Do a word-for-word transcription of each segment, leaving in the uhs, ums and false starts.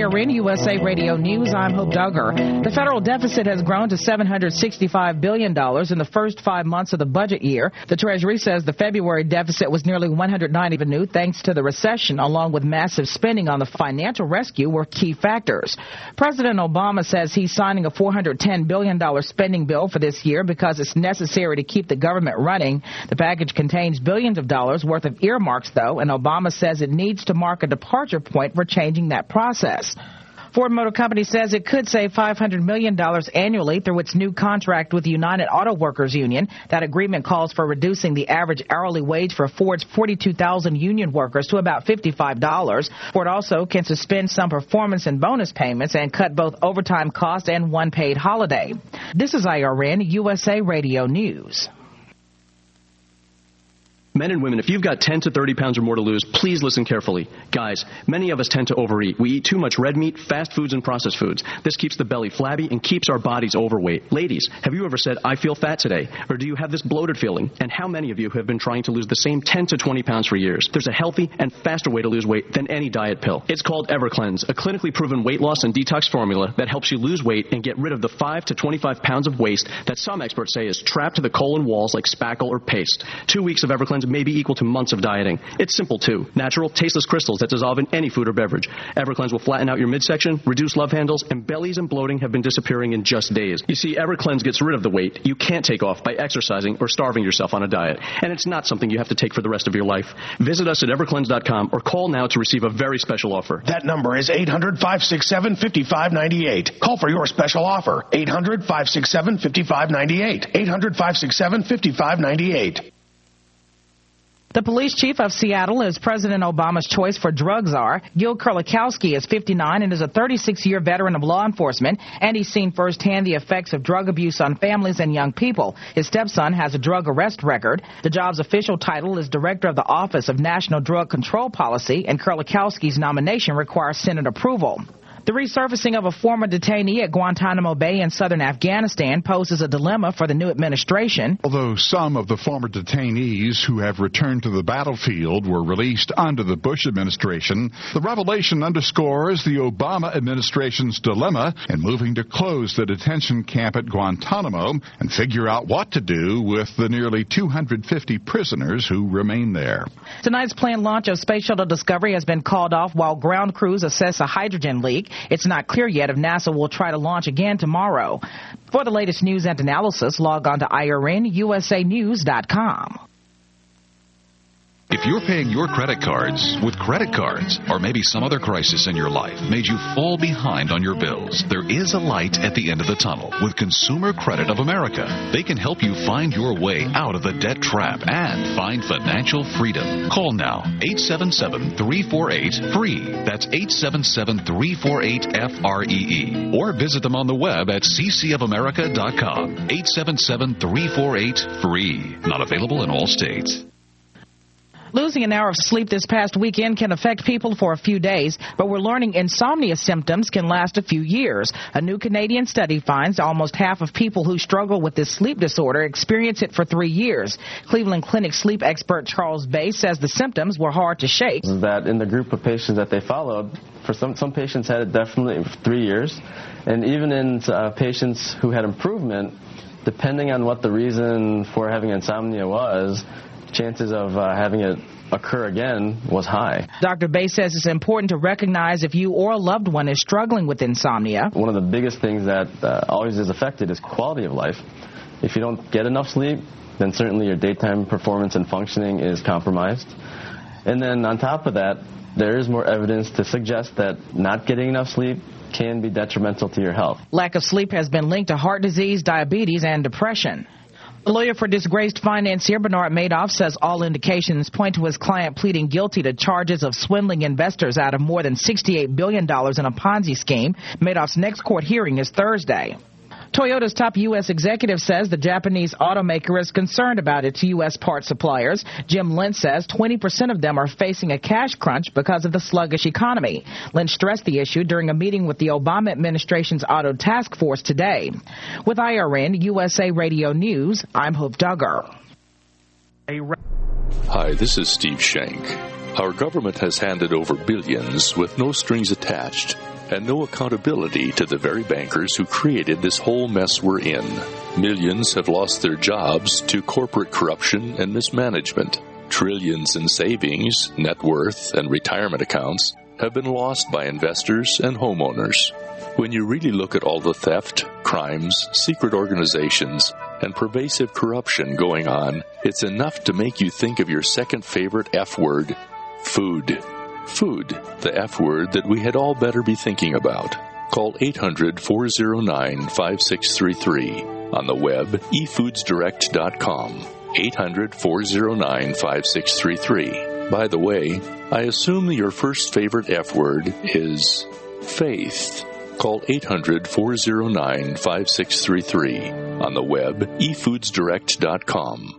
R N U S A Radio News, I'm Hope Duggar. The federal deficit has grown to seven hundred sixty-five billion dollars in the first five months of the budget year. The Treasury says the February deficit was nearly one hundred ninety billion dollars thanks to the recession, along with massive spending on the financial rescue were key factors. President Obama says he's signing a four hundred ten billion dollars spending bill for this year because it's necessary to keep the government running. The package contains billions of dollars worth of earmarks, though, and Obama says it needs to mark a departure point for changing that process. Ford Motor Company says it could save five hundred million dollars annually through its new contract with the United Auto Workers Union. That agreement calls for reducing the average hourly wage for Ford's forty-two thousand union workers to about fifty-five dollars. Ford also can suspend some performance and bonus payments and cut both overtime costs and one paid holiday. This is I R N U S A Radio News. Men and women, if you've got ten to thirty pounds or more to lose, please listen carefully. Guys, many of us tend to overeat. We eat too much red meat, fast foods, and processed foods. This keeps the belly flabby and keeps our bodies overweight. Ladies, have you ever said, I feel fat today? Or do you have this bloated feeling? And how many of you have been trying to lose the same ten to twenty pounds for years? There's a healthy and faster way to lose weight than any diet pill. It's called EverCleanse, a clinically proven weight loss and detox formula that helps you lose weight and get rid of the five to twenty-five pounds of waste that some experts say is trapped to the colon walls like spackle or paste. Two weeks of EverCleanse may be equal to months of dieting. It's simple, too. Natural, tasteless crystals that dissolve in any food or beverage. EverCleanse will flatten out your midsection, reduce love handles, and bellies and bloating have been disappearing in just days. You see, EverCleanse gets rid of the weight you can't take off by exercising or starving yourself on a diet. And it's not something you have to take for the rest of your life. Visit us at evercleanse dot com or call now to receive a very special offer. That number is eight hundred, five six seven, five five nine eight. Call for your special offer. eight hundred, five six seven, five five nine eight. eight hundred, five six seven, five five nine eight. The police chief of Seattle is President Obama's choice for drug czar. Gil Kurlikowski is fifty-nine and is a thirty-six-year veteran of law enforcement, and he's seen firsthand the effects of drug abuse on families and young people. His stepson has a drug arrest record. The job's official title is Director of the Office of National Drug Control Policy, and Kurlikowski's nomination requires Senate approval. The resurfacing of a former detainee at Guantanamo Bay in southern Afghanistan poses a dilemma for the new administration. Although some of the former detainees who have returned to the battlefield were released under the Bush administration, the revelation underscores the Obama administration's dilemma in moving to close the detention camp at Guantanamo and figure out what to do with the nearly two hundred fifty prisoners who remain there. Tonight's planned launch of Space Shuttle Discovery has been called off while ground crews assess a hydrogen leak. It's not clear yet if NASA will try to launch again tomorrow. For the latest news and analysis, log on to I R N U S A news dot com. If you're paying your credit cards with credit cards, or maybe some other crisis in your life made you fall behind on your bills, there is a light at the end of the tunnel with Consumer Credit of America. They can help you find your way out of the debt trap and find financial freedom. Call now, eight seven seven, three four eight, F R E E. That's eight seven seven, three four eight, F R E E. Or visit them on the web at c c of america dot com. eight seven seven, three four eight, F R E E. Not available in all states. Losing an hour of sleep this past weekend can affect people for a few days, but we're learning insomnia symptoms can last a few years. A new Canadian study finds almost half of people who struggle with this sleep disorder experience it for three years. Cleveland Clinic sleep expert Charles Bay says the symptoms were hard to shake. That in the group of patients that they followed, for some some patients had it definitely three years, and even in uh, patients who had improvement, depending on what the reason for having insomnia was, chances of uh, having it occur again was high. Doctor Bay says it's important to recognize if you or a loved one is struggling with insomnia. One of the biggest things that uh, always is affected is quality of life. If you don't get enough sleep, then certainly your daytime performance and functioning is compromised. And then on top of that, there is more evidence to suggest that not getting enough sleep can be detrimental to your health. Lack of sleep has been linked to heart disease, diabetes, and depression. The lawyer for disgraced financier Bernard Madoff says all indications point to his client pleading guilty to charges of swindling investors out of more than sixty-eight billion dollars in a Ponzi scheme. Madoff's next court hearing is Thursday. Toyota's top U S executive says the Japanese automaker is concerned about its U S part suppliers. Jim Lynch says twenty percent of them are facing a cash crunch because of the sluggish economy. Lynch stressed the issue during a meeting with the Obama administration's auto task force today. With I R N U S A Radio News, I'm Hope Duggar. Hi, this is Steve Shank. Our government has handed over billions with no strings attached. and no accountability to the very bankers who created this whole mess we're in. Millions have lost their jobs to corporate corruption and mismanagement. Trillions in savings, net worth, and retirement accounts have been lost by investors and homeowners. When you really look at all the theft, crimes, secret organizations, and pervasive corruption going on, it's enough to make you think of your second favorite F word, food. Food, the F word that we had all better be thinking about. Call eight hundred, four oh nine, five six three three. On the web, e foods direct dot com. eight hundred, four oh nine, five six three three. By the way, I assume your first favorite F word is faith. Call eight hundred, four oh nine, five six three three. On the web, e foods direct dot com.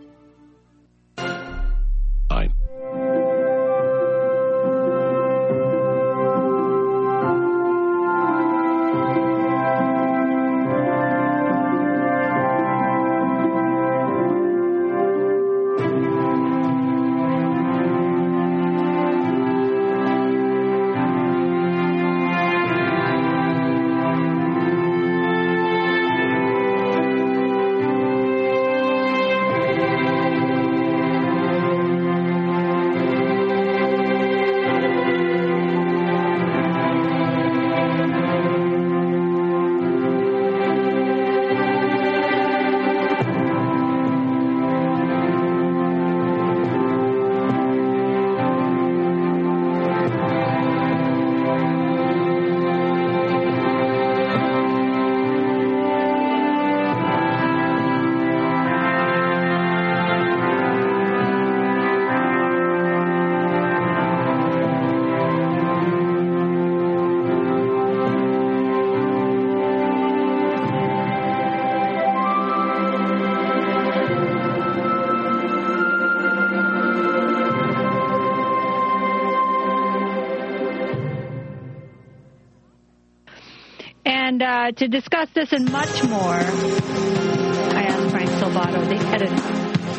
And uh, to discuss this and much more, I asked Frank Salvato, the editor.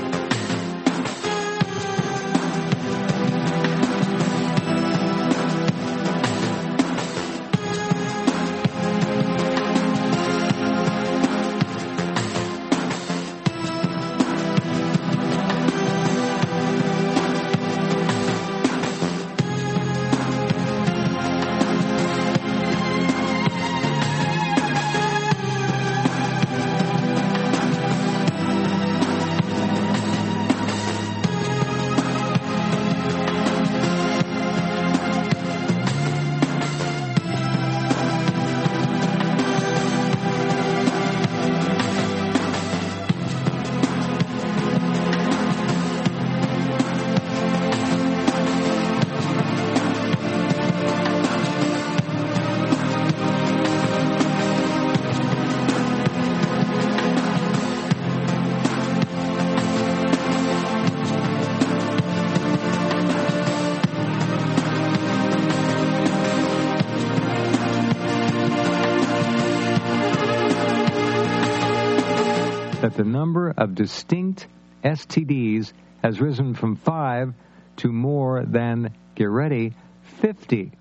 That the number of distinct S T Ds has risen from five to more than, get ready, fifty.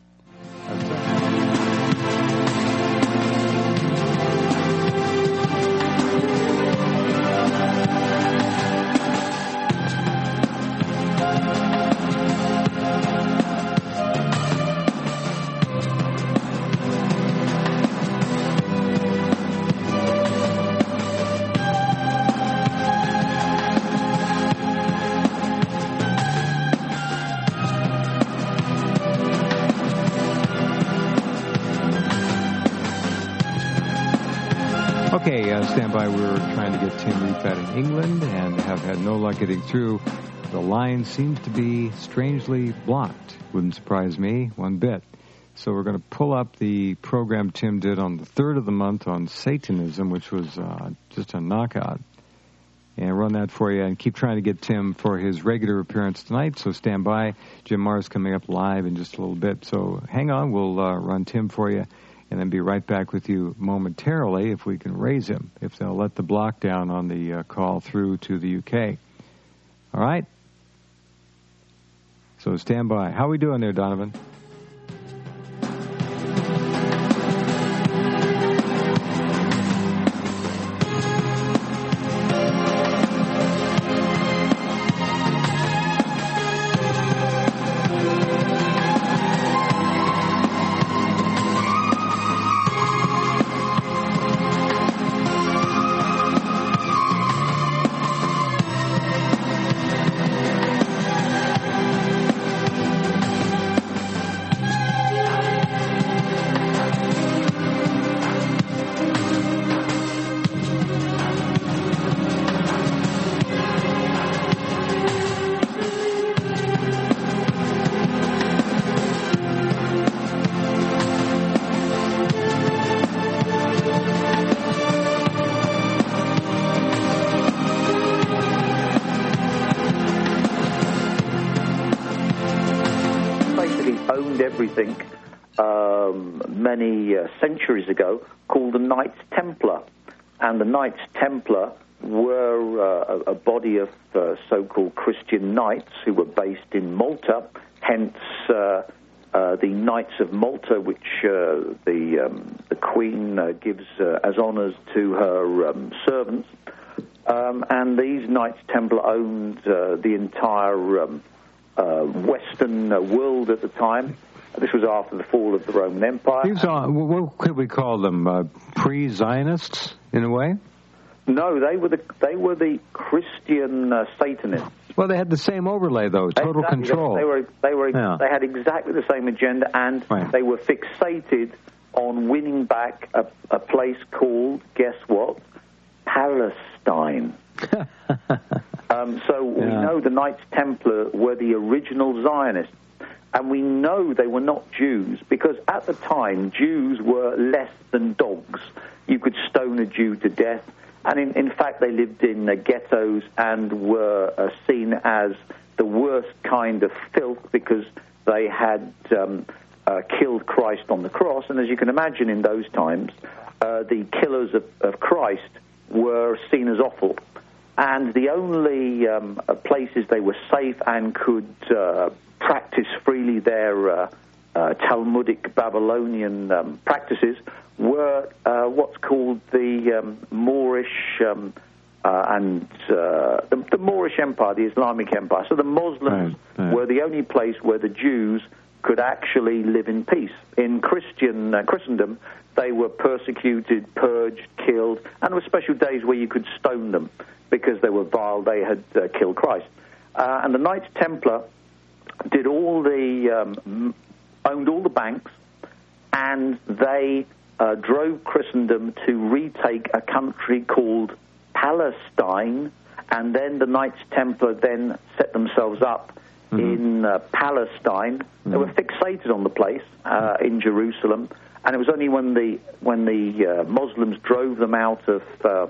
Okay, uh, stand by. We're trying to get Tim Repat in England and have had no luck getting through. The line seems to be strangely blocked. Wouldn't surprise me one bit. So we're going to pull up the program Tim did on the third of the month on Satanism, which was uh, just a knockout, and run that for you and keep trying to get Tim for his regular appearance tonight. So stand by. Jim Marrs coming up live in just a little bit. So hang on. We'll uh, run Tim for you and then be right back with you momentarily if we can raise him, if they'll let the block down on the uh, call through to the U K. All right? So stand by. How are we doing there, Donovan? owned everything um, many uh, centuries ago, called the Knights Templar. And the Knights Templar were uh, a, a body of uh, so-called Christian knights who were based in Malta, hence uh, uh, the Knights of Malta, which uh, the, um, the Queen uh, gives uh, as honours to her um, servants. Um, and these Knights Templar owned uh, the entire um, uh, Western uh, world at the time. This was after the fall of the Roman Empire. These are, what could we call them, uh, pre-Zionists, in a way? No, they were the they were the Christian uh, Satanists. Well, they had the same overlay, though, total exactly. control. They were they were yeah. they had exactly the same agenda, and right. they were fixated on winning back a, a place called, guess what, Palestine. um, so yeah. we know the Knights Templar were the original Zionists, and we know they were not Jews because at the time Jews were less than dogs. You could stone a Jew to death. And in, in fact, they lived in uh, ghettos and were uh, seen as the worst kind of filth because they had um, uh, killed Christ on the cross. And as you can imagine, in those times, uh, the killers of, of Christ were seen as awful. And the only um, uh, places they were safe and could uh, practice freely their uh, uh, Talmudic Babylonian um, practices were uh, what's called the um, Moorish um, uh, and uh, the, the Moorish Empire, the Islamic Empire. So the Muslims right, right. were the only place where the Jews could actually live in peace. In Christian uh, Christendom, they were persecuted, purged, killed, and there were special days where you could stone them because they were vile. They had uh, killed Christ. Uh, and the Knights Templar did all the um, owned all the banks, and they Uh, drove Christendom to retake a country called Palestine, and then the Knights Templar then set themselves up mm-hmm. in uh, Palestine. Mm-hmm. They were fixated on the place uh, in Jerusalem, and it was only when the when the uh, Muslims drove them out of uh,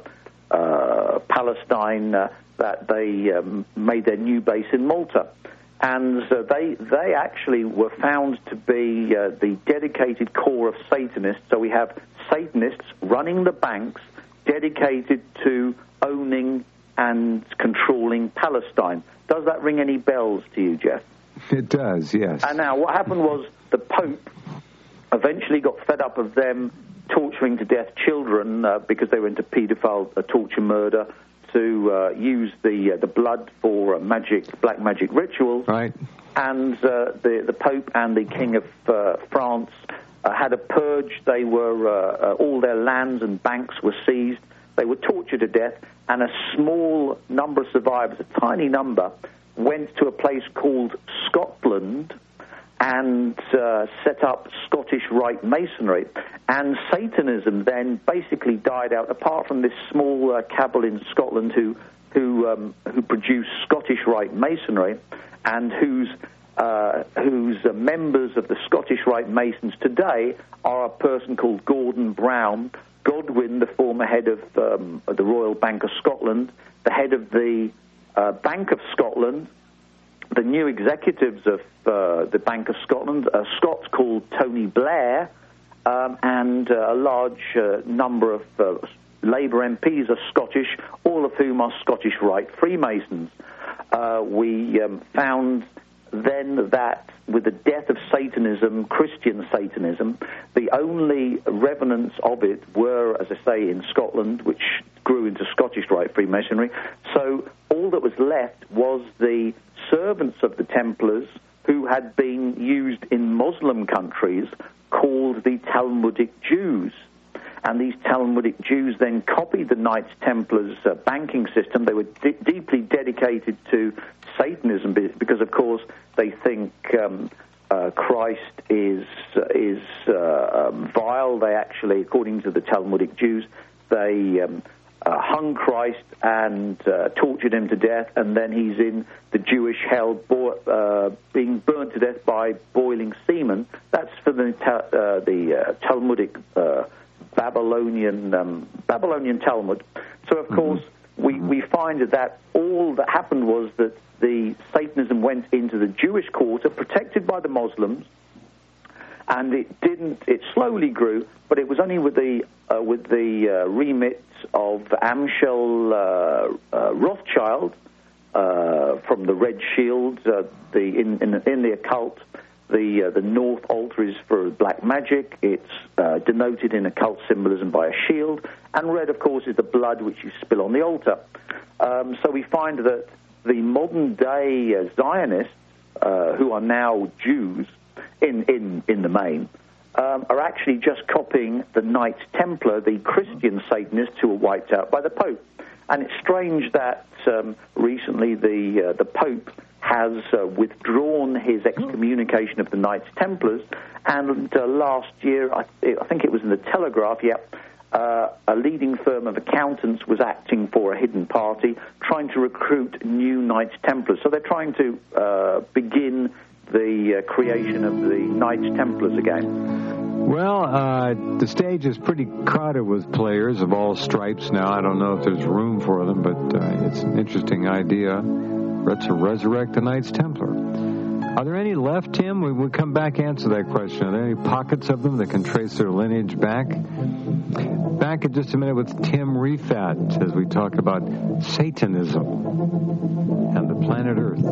uh, Palestine uh, that they um, made their new base in Malta. And uh, they they actually were found to be uh, the dedicated core of Satanists. So we have Satanists running the banks dedicated to owning and controlling Palestine. Does that ring any bells to you, Jeff? It does, yes. And now what happened was the Pope eventually got fed up of them torturing to death children uh, because they were into paedophile uh, torture, murder, to uh, use the uh, the blood for uh, magic, black magic rituals. Right. And uh, the the Pope and the King of uh, France uh, had a purge. They were uh, uh, all their lands and banks were seized. They were tortured to death, and a small number of survivors, a tiny number, went to a place called Scotland and uh, set up Scottish Rite Masonry. And Satanism then basically died out, apart from this small uh, cabal in Scotland who who um, who produced Scottish Rite Masonry, and whose uh, whose uh, members of the Scottish Rite Masons today are a person called Gordon Brown, Godwin, the former head of, um, of the Royal Bank of Scotland, the head of the uh, Bank of Scotland, the new executives of uh, the Bank of Scotland, a Scot called Tony Blair, um, and uh, a large uh, number of uh, Labour M Ps are Scottish, all of whom are Scottish Rite Freemasons. Uh, we um, found then that with the death of Satanism, Christian Satanism, the only remnants of it were, as I say, in Scotland, which grew into Scottish Rite Freemasonry. So all that was left was the servants of the Templars who had been used in Muslim countries called the Talmudic Jews. And these Talmudic Jews then copied the Knights Templars' uh, banking system. They were d- deeply dedicated to Satanism because, of course, they think um, uh, Christ is uh, is uh, um, vile. They actually, according to the Talmudic Jews, they um, uh, hung Christ and uh, tortured him to death, and then he's in the Jewish hell, bo- uh, being burnt to death by boiling semen. That's for the ta- uh, the uh, Talmudic uh Babylonian um, Babylonian Talmud. So, of course, mm-hmm. we, we find that all that happened was that the Satanism went into the Jewish quarter, protected by the Muslims, and it didn't. It slowly grew, but it was only with the uh, with the uh, remit of Amschel uh, uh, Rothschild uh, from the Red Shield, uh, the in, in in the occult. The uh, the North altar is for black magic. It's uh, denoted in occult symbolism by a shield, and red, of course, is the blood which you spill on the altar. Um, so we find that the modern-day uh, Zionists, uh, who are now Jews in, in, in the main, um, are actually just copying the Knights Templar, the Christian Satanists who were wiped out by the Pope. And it's strange that um, recently the uh, the Pope has uh, withdrawn his excommunication of the Knights Templars, and uh, last year, I, I think it was in the Telegraph, yeah, Uh, a leading firm of accountants was acting for a hidden party, trying to recruit new Knights Templars. So they're trying to uh, begin the uh, creation of the Knights Templars again. Well, uh, the stage is pretty crowded with players of all stripes now. I don't know if there's room for them, but uh, it's an interesting idea. Let's resurrect the Knights Templar. Are there any left, Tim? We will come back and answer that question. Are there any pockets of them that can trace their lineage back? Back in just a minute with Tim Refat as we talk about Satanism and the planet Earth.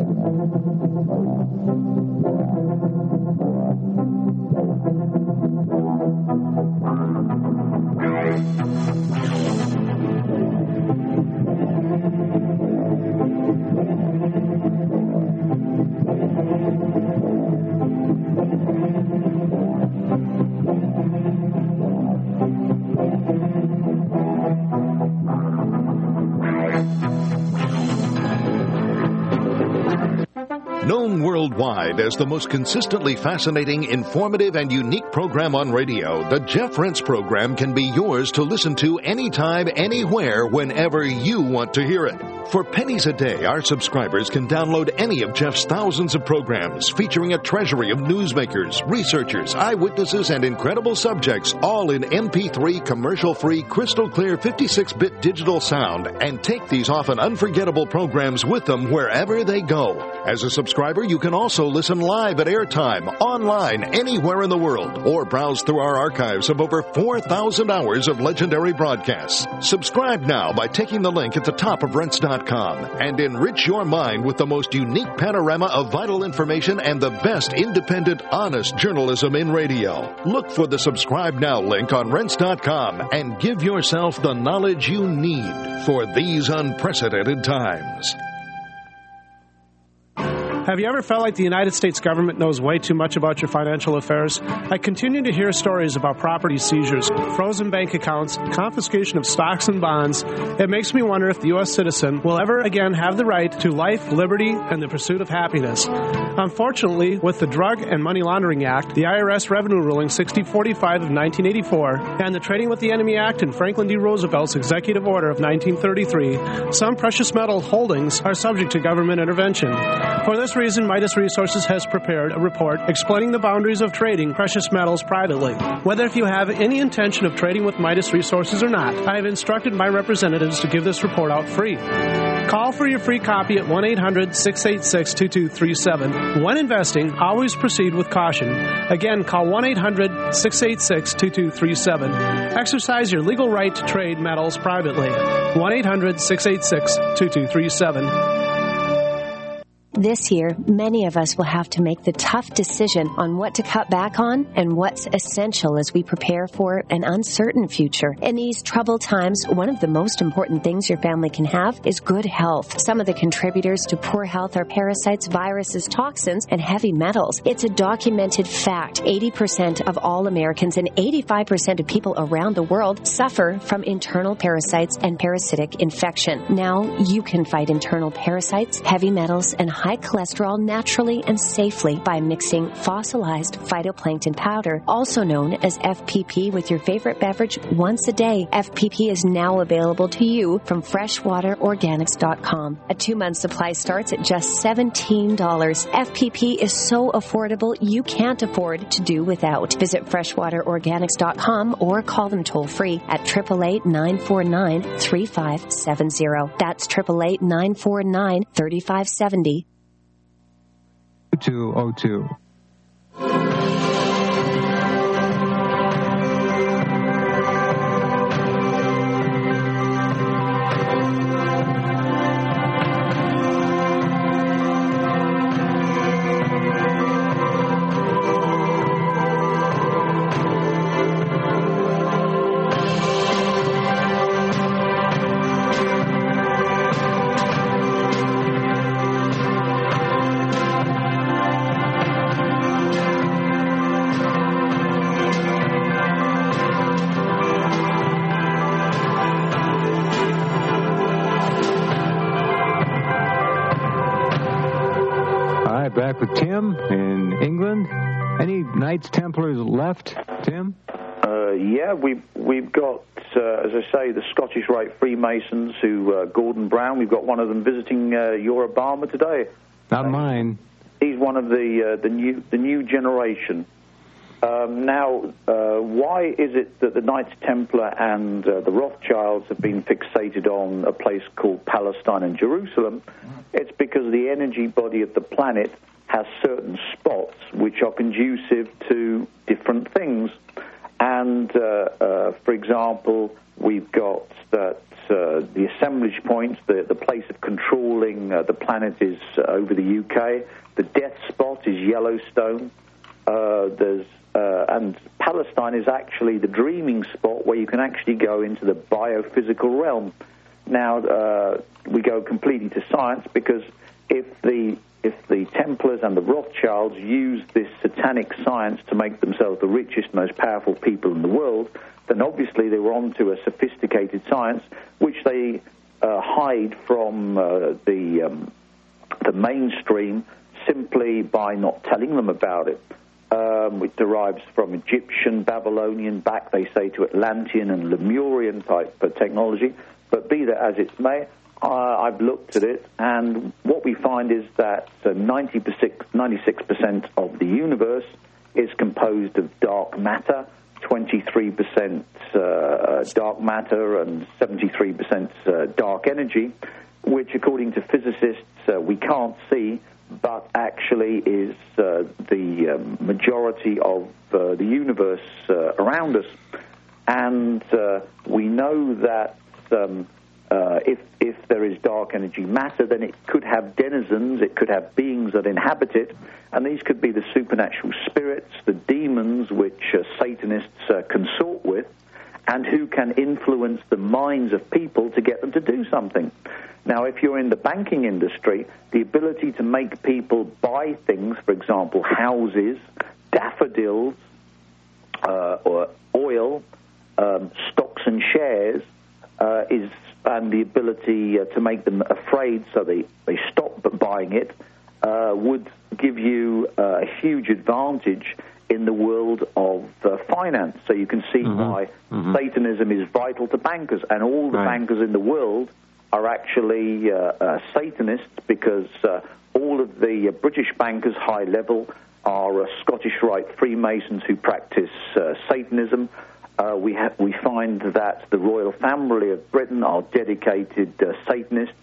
Known worldwide as the most consistently fascinating, informative, and unique program on radio, the Jeff Rense program can be yours to listen to anytime, anywhere, whenever you want to hear it. For pennies a day, our subscribers can download any of Jeff's thousands of programs featuring a treasury of newsmakers, researchers, eyewitnesses, and incredible subjects, all in M P three commercial-free, crystal-clear fifty-six bit digital sound, and take these often unforgettable programs with them wherever they go. As a subscriber, you can also listen live at airtime, online, anywhere in the world, or browse through our archives of over four thousand hours of legendary broadcasts. Subscribe now by taking the link at the top of Rense dot com and enrich your mind with the most unique panorama of vital information and the best independent, honest journalism in radio. Look for the Subscribe Now link on Rense dot com and give yourself the knowledge you need for these unprecedented times. Have you ever felt like the United States government knows way too much about your financial affairs? I continue to hear stories about property seizures, frozen bank accounts, confiscation of stocks and bonds. It makes me wonder if the U S citizen will ever again have the right to life, liberty, and the pursuit of happiness. Unfortunately, with the Drug and Money Laundering Act, the I R S Revenue Ruling sixty forty-five of nineteen eighty-four, and the Trading with the Enemy Act and Franklin D. Roosevelt's Executive Order of nineteen thirty-three, some precious metal holdings are subject to government intervention. For this reason, Midas Resources has prepared a report explaining the boundaries of trading precious metals privately. Whether if you have any intention of trading with Midas Resources or not, I have instructed my representatives to give this report out free. Call for your free copy at one eight hundred six eight six two two three seven. When investing, always proceed with caution. Again, call one eight hundred six eight six two two three seven. Exercise your legal right to trade metals privately. one eight hundred six eight six two two three seven. This year, many of us will have to make the tough decision on what to cut back on and what's essential as we prepare for an uncertain future. In these troubled times, one of the most important things your family can have is good health. Some of the contributors to poor health are parasites, viruses, toxins, and heavy metals. It's a documented fact. eighty percent of all Americans and eighty-five percent of people around the world suffer from internal parasites and parasitic infection. Now you can fight internal parasites, heavy metals, and high cholesterol naturally and safely by mixing fossilized phytoplankton powder, also known as F P P, with your favorite beverage once a day. F P P is now available to you from freshwater organics dot com. A two-month supply starts at just seventeen dollars. F P P is so affordable you can't afford to do without. Visit freshwater organics dot com or call them toll-free at eight eight eight, nine four nine, three five seven zero. That's eight eight eight, nine four nine, three five seven zero. two oh two. right back with Tim in England. Any Knights Templars left, Tim? Uh, yeah, we've, we've got, uh, as I say, the Scottish Rite Freemasons, who uh, Gordon Brown. We've got one of them visiting uh, your Obama today. Not mine. He's one of the uh, the new the new generation. Um, now, uh, why is it that the Knights Templar and uh, the Rothschilds have been fixated on a place called Palestine and Jerusalem? It's because the energy body of the planet has certain spots which are conducive to different things. And, uh, uh, for example, we've got that uh, the assemblage point, the, the place of controlling uh, the planet is uh, over the U K. The death spot is Yellowstone. Uh, there's uh, and Palestine is actually the dreaming spot where you can actually go into the biophysical realm. Now, uh, we go completely to science because if the if the Templars and the Rothschilds use this satanic science to make themselves the richest, most powerful people in the world, then obviously they were onto a sophisticated science which they uh, hide from uh, the um, the mainstream simply by not telling them about it. Um, which derives from Egyptian, Babylonian, back, they say, to Atlantean and Lemurian type of technology. But be that as it may, uh, I've looked at it, and what we find is that uh, ninety-six percent of the universe is composed of dark matter, twenty-three percent uh, dark matter, and seventy-three percent uh, dark energy, which, according to physicists, uh, we can't see, but actually is uh, the um, majority of uh, the universe uh, around us. And uh, we know that um, uh, if, if there is dark energy matter, then it could have denizens, it could have beings that inhabit it, and these could be the supernatural spirits, the demons which uh, Satanists uh, consort with, and who can influence the minds of people to get them to do something. Now, if you're in the banking industry, the ability to make people buy things, for example, houses, daffodils, uh, or oil, um, stocks and shares, uh, is and the ability uh, to make them afraid so they, they stop buying it, uh, would give you uh, a huge advantage in the world of uh, finance. So you can see mm-hmm. why mm-hmm. Satanism is vital to bankers, and all the right. bankers in the world are actually uh, uh, Satanists, because uh, all of the uh, British bankers, high level, are uh, Scottish Rite Freemasons who practice uh, Satanism. Uh, we ha- we find that the royal family of Britain are dedicated uh, Satanists.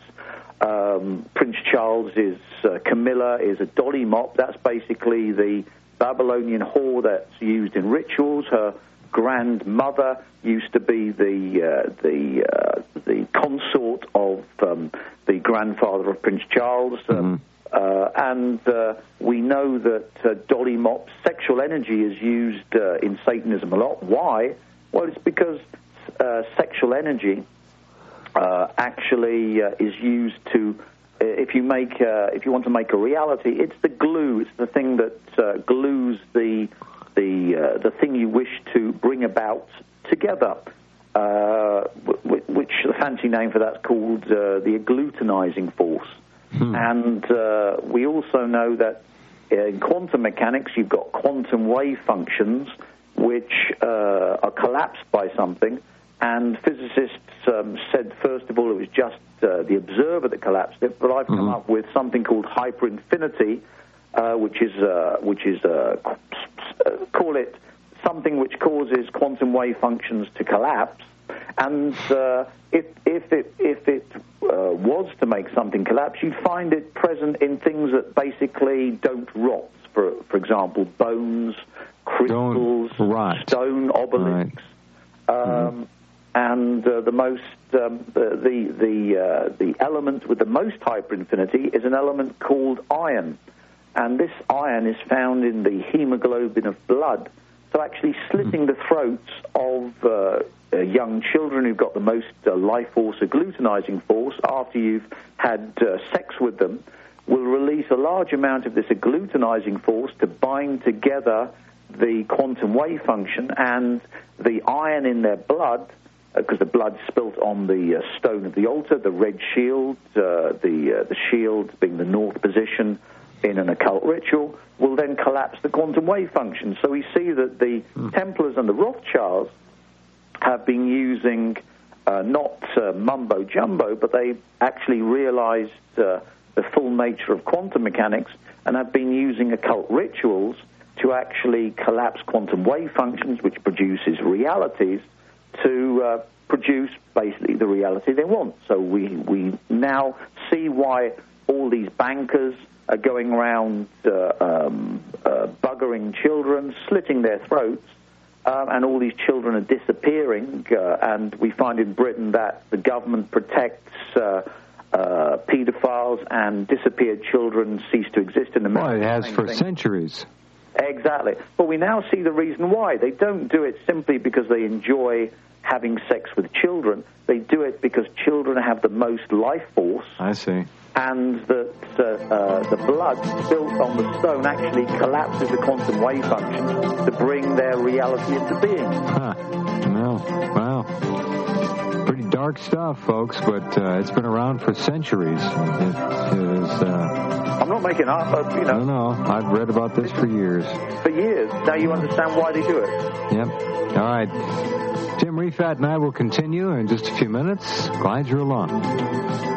Um, Prince Charles is uh, Camilla is a dolly mop. That's basically the Babylonian whore that's used in rituals. Her grandmother used to be the uh, the uh, the consort of um, the grandfather of Prince Charles, mm-hmm. uh, and uh, we know that uh, Dolly Mop's sexual energy is used uh, in Satanism a lot. Why? Well, it's because uh, sexual energy uh, actually uh, is used to. If you make, uh, if you want to make a reality, it's the glue. It's the thing that uh, glues the the uh, the thing you wish to bring about together. Uh, which the fancy name for that's called uh, the agglutinizing force. Hmm. And uh, we also know that in quantum mechanics, you've got quantum wave functions which uh, are collapsed by something. And physicists um, said, first of all, it was just uh, the observer that collapsed it, but I've mm-hmm. come up with something called hyperinfinity, uh, which is, uh, which is uh, call it something which causes quantum wave functions to collapse. And uh, if, if it, if it uh, was to make something collapse, you'd find it present in things that basically don't rot. For, for example, bones, crystals, stone obelisks. Right. Um, mm-hmm. And uh, the most um, the the the, uh, the element with the most hyperinfinity is an element called iron, and this iron is found in the hemoglobin of blood. So actually, slitting the throats of uh, uh, young children who've got the most uh, life force, agglutinizing force, after you've had uh, sex with them, will release a large amount of this agglutinizing force to bind together the quantum wave function, and the iron in their blood, because uh, the blood's spilt on the uh, stone of the altar, the red shield, uh, the uh, the shield being the north position, in an occult ritual will then collapse the quantum wave function. So we see that the mm. Templars and the Rothschilds have been using uh, not uh, mumbo-jumbo, but they actually realized uh, the full nature of quantum mechanics and have been using occult rituals to actually collapse quantum wave functions, which produces realities, to uh, produce basically the reality they want. So we, we now see why all these bankers are going around uh, um, uh, buggering children, slitting their throats, um, and all these children are disappearing. Uh, and we find in Britain that the government protects uh, uh, pedophiles, and disappeared children cease to exist in America. Well, it has for centuries. Exactly. But we now see the reason why. They don't do it simply because they enjoy having sex with children. They do it because children have the most life force. I see. And that uh, uh, the blood built on the stone actually collapses the quantum wave function to bring their reality into being. Huh. No. Wow. Pretty dark stuff, folks, but uh, it's been around for centuries. It is... Uh... I'm not making up, but, you know... No, no. I've read about this for years. For years. Now you understand why they do it. Yep. All right. Tim Refat and I will continue in just a few minutes. Glad you're along.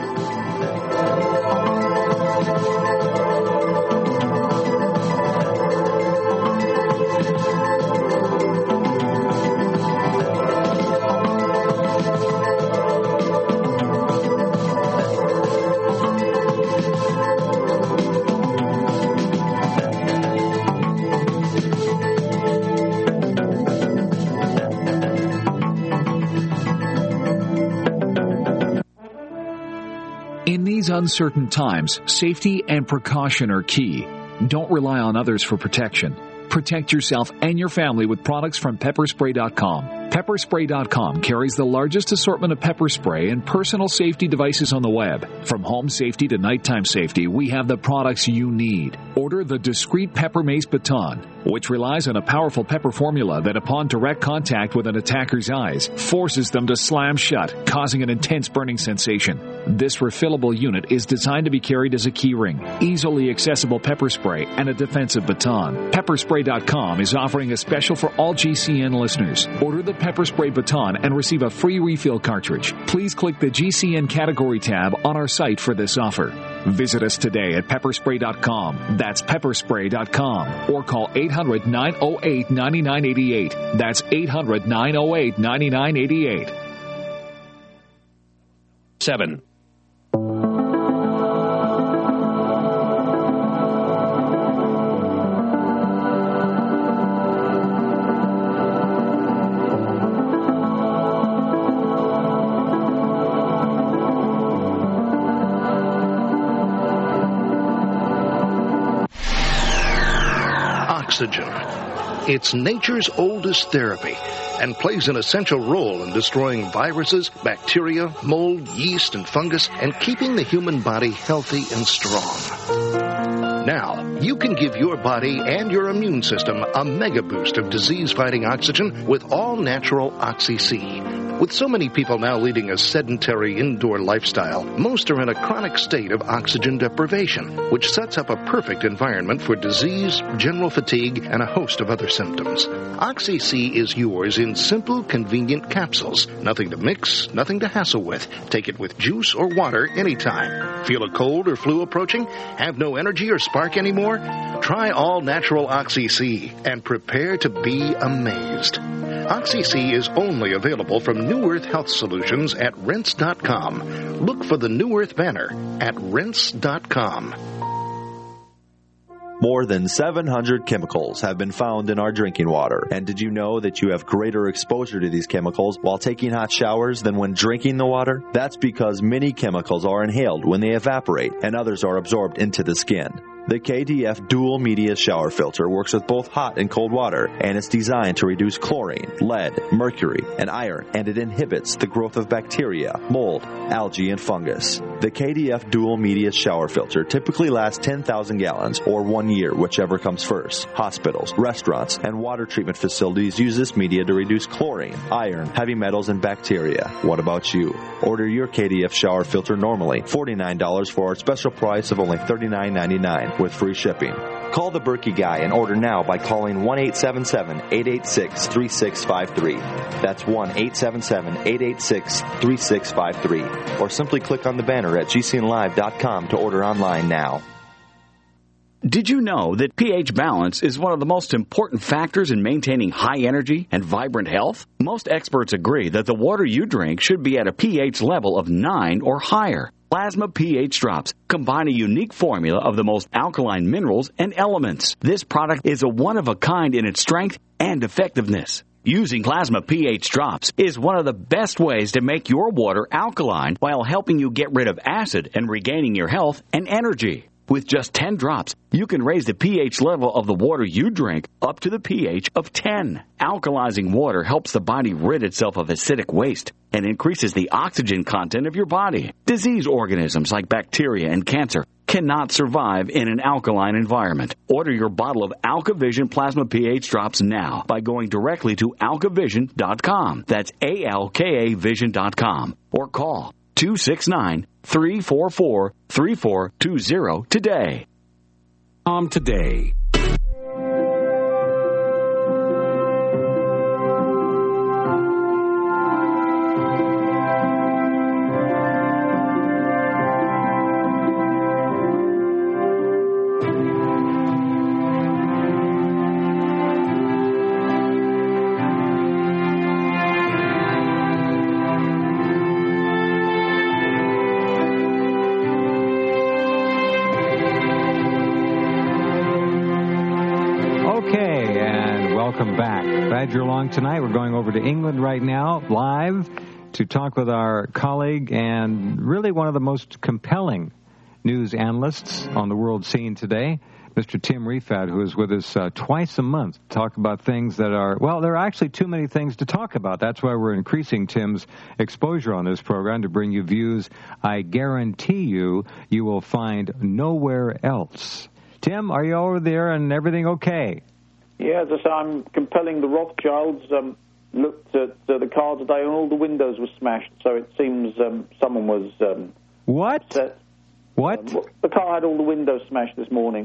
In these uncertain times, safety and precaution are key. Don't rely on others for protection. Protect yourself and your family with products from pepper spray dot com. pepper spray dot com carries the largest assortment of pepper spray and personal safety devices on the web. From home safety to nighttime safety, we have the products you need. Order the Discreet Pepper Mace Baton, which relies on a powerful pepper formula that, upon direct contact with an attacker's eyes, forces them to slam shut, causing an intense burning sensation. This refillable unit is designed to be carried as a key ring, easily accessible pepper spray, and a defensive baton. pepper spray dot com is offering a special for all G C N listeners. Order the Pepper Spray Baton and receive a free refill cartridge. Please click the G C N category tab on our site for this offer. Visit us today at pepper spray dot com. That's pepper spray dot com. Or call eight hundred, nine oh eight, nine nine eight eight. That's eight hundred, nine oh eight, nine nine eight eight. Seven. Oxygen. It's nature's oldest therapy and plays an essential role in destroying viruses, bacteria, mold, yeast, and fungus, and keeping the human body healthy and strong. Now, you can give your body and your immune system a mega boost of disease-fighting oxygen with all-natural Oxy-C. With so many people now leading a sedentary indoor lifestyle, most are in a chronic state of oxygen deprivation, which sets up a perfect environment for disease, general fatigue, and a host of other symptoms. Oxy-C is yours in simple, convenient capsules. Nothing to mix, nothing to hassle with. Take it with juice or water anytime. Feel a cold or flu approaching? Have no energy or spark anymore? Try all-natural Oxy-C and prepare to be amazed. Oxy-C is only available from New Earth Health Solutions at rinse dot com. Look for the New Earth banner at rinse dot com. More than seven hundred chemicals have been found in our drinking water. And did you know that you have greater exposure to these chemicals while taking hot showers than when drinking the water? That's because many chemicals are inhaled when they evaporate and others are absorbed into the skin. The K D F Dual Media Shower Filter works with both hot and cold water, and it's designed to reduce chlorine, lead, mercury, and iron, and it inhibits the growth of bacteria, mold, algae, and fungus. The K D F Dual Media Shower Filter typically lasts ten thousand gallons, or one year, whichever comes first. Hospitals, restaurants, and water treatment facilities use this media to reduce chlorine, iron, heavy metals, and bacteria. What about you? Order your K D F shower filter normally, forty-nine dollars for our special price of only thirty-nine ninety-nine with free shipping. Call the Berkey Guy and order now by calling one eight seven seven, eight eight six, three six five three. That's one eight seven seven, eight eight six, three six five three. Or simply click on the banner at G C N live dot com to order online now. Did you know that pH balance is one of the most important factors in maintaining high energy and vibrant health? Most experts agree that the water you drink should be at a pH level of nine or higher. Plasma pH Drops combine a unique formula of the most alkaline minerals and elements. This product is a one-of-a-kind in its strength and effectiveness. Using Plasma pH Drops is one of the best ways to make your water alkaline while helping you get rid of acid and regaining your health and energy. With just ten drops, you can raise the pH level of the water you drink up to the pH of ten. Alkalizing water helps the body rid itself of acidic waste and increases the oxygen content of your body. Disease organisms like bacteria and cancer cannot survive in an alkaline environment. Order your bottle of AlkaVision Plasma pH Drops now by going directly to alkavision dot com. That's A L K A vision dot com. Or call two six nine, three four four, three four two zero today. Um, today. Glad you're along tonight. We're going over to England right now, live, to talk with our colleague and really one of the most compelling news analysts on the world scene today, Mister Tim Refat, who is with us uh, twice a month to talk about things that are, well, there are actually too many things to talk about. That's why we're increasing Tim's exposure on this program to bring you views I guarantee you you will find nowhere else. Tim, are you over there and everything okay? Yeah, as I say, I'm compelling the Rothschilds. Um, looked at uh, the car today and all the windows were smashed, so it seems um, someone was... Um, what? Upset. What? Um, the car had all the windows smashed this morning.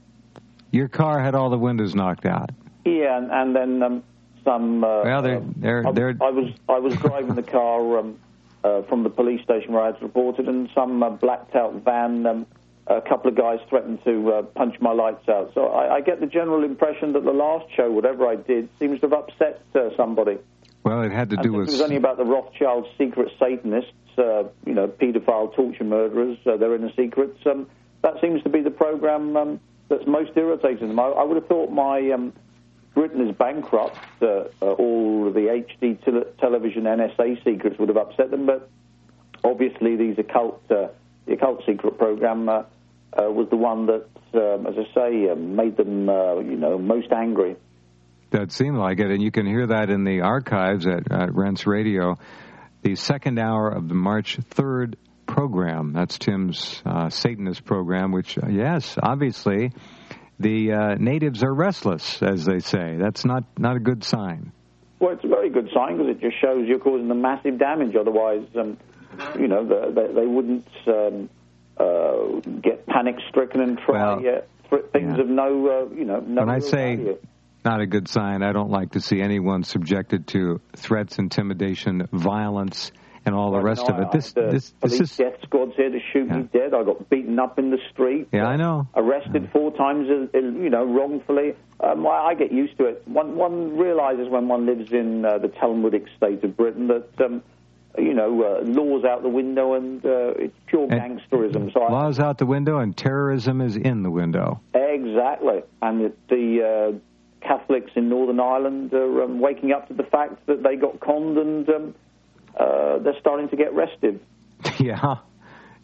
Your car had all the windows knocked out? Yeah, and, and then um, some... Uh, well, they're... they're, I, they're... I was I was driving the car um, uh, from the police station where I had reported, and some uh, blacked-out van... Um, a couple of guys threatened to uh, punch my lights out. So I, I get the general impression that the last show, whatever I did, seems to have upset uh, somebody. Well, it had to do and with... It was only about the Rothschild secret Satanists, uh, you know, paedophile torture murderers, uh, they're in the secrets. Um, that seems to be the program um, that's most irritating them. I, I would have thought my um, Britain is bankrupt, uh, uh, all of the H D te- television N S A secrets would have upset them, but obviously these occult, uh, the occult secret program... Uh, Uh, was the one that, um, as I say, uh, made them, uh, you know, most angry. That seemed like it, and you can hear that in the archives at, at Rents Radio. The second hour of the March third program, that's Tim's uh, Satanist program, which, uh, yes, obviously, the uh, natives are restless, as they say. That's not, not a good sign. Well, it's a very good sign because it just shows you're causing them massive damage. Otherwise, um, you know, they, they wouldn't... Um, Uh, get panic-stricken and try well, uh, th- things yeah. of no, uh, you know, no. When I say value. Not a good sign, I don't like to see anyone subjected to threats, intimidation, violence, and all well, the rest no, of it. I, This, the this, police this is death squad's here to shoot yeah. me dead. I got beaten up in the street. Yeah, uh, I know. Arrested yeah. four times, you know, wrongfully. Um, I, I get used to it. One, one realizes when one lives in uh, the Talmudic state of Britain that. Um, You know, uh, laws out the window, and uh, it's pure and gangsterism. So laws I, out the window, and terrorism is in the window. Exactly, and the, the uh, Catholics in Northern Ireland are um, waking up to the fact that they got conned, and um, uh, they're starting to get restive. Yeah,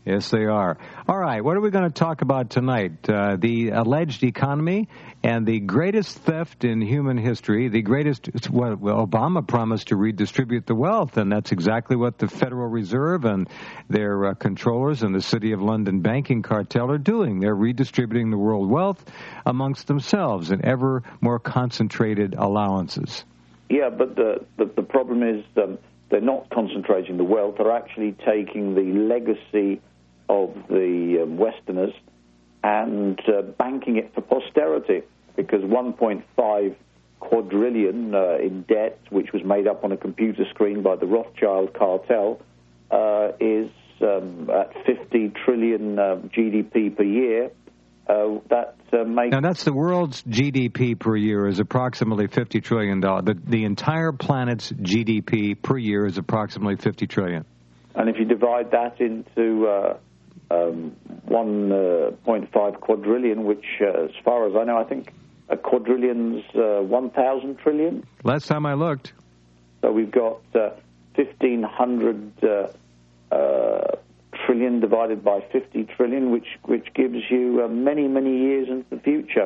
Yes, they are. All right, what are we going to talk about tonight? Uh, the alleged economy and the greatest theft in human history, the greatest, well, Obama promised to redistribute the wealth, and that's exactly what the Federal Reserve and their uh, controllers and the City of London banking cartel are doing. They're redistributing the world wealth amongst themselves in ever more concentrated allowances. Yeah, but the, the, the problem is um, they're not concentrating the wealth. They're actually taking the legacy of the um, Westerners and uh, banking it for posterity, because one point five quadrillion uh, in debt, which was made up on a computer screen by the Rothschild cartel, uh, is um, at fifty trillion uh, G D P per year. Uh, that uh, makes... Now, that's the world's G D P per year is approximately fifty trillion dollars. The, the entire planet's G D P per year is approximately fifty trillion dollars. And if you divide that into uh, um, one point five quadrillion, which, uh, as far as I know, I think a quadrillion's uh, one thousand trillion. Last time I looked. So we've got uh, fifteen hundred uh, uh, trillion divided by fifty trillion, which which gives you uh, many, many years into the future.